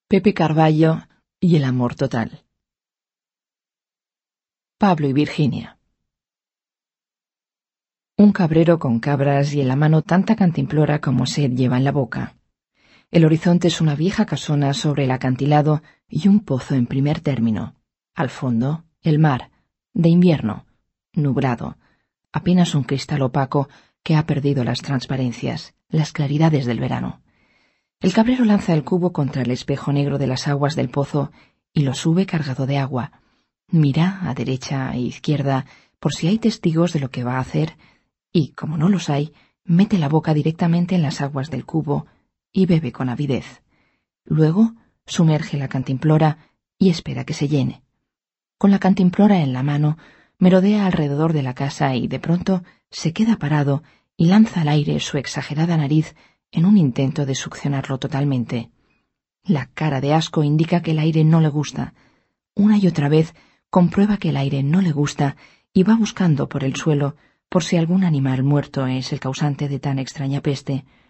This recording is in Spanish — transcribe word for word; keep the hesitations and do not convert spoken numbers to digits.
Pepe Carballo y el amor total. Pablo y Virginia. Un cabrero con cabras y en la mano tanta cantimplora como sed lleva en la boca. El horizonte es una vieja casona sobre el acantilado y un pozo en primer término. Al fondo, el mar, de invierno, nublado, apenas un cristal opaco que ha perdido las transparencias, las claridades del verano. El cabrero lanza el cubo contra el espejo negro de las aguas del pozo y lo sube cargado de agua. Mira a derecha e izquierda por si hay testigos de lo que va a hacer y, como no los hay, mete la boca directamente en las aguas del cubo y bebe con avidez. Luego sumerge la cantimplora y espera que se llene. Con la cantimplora en la mano, merodea alrededor de la casa y de pronto se queda parado y lanza al aire su exagerada nariz en un intento de succionarlo totalmente. La cara de asco indica que el aire no le gusta. Una y otra vez comprueba que el aire no le gusta y va buscando por el suelo por si algún animal muerto es el causante de tan extraña peste.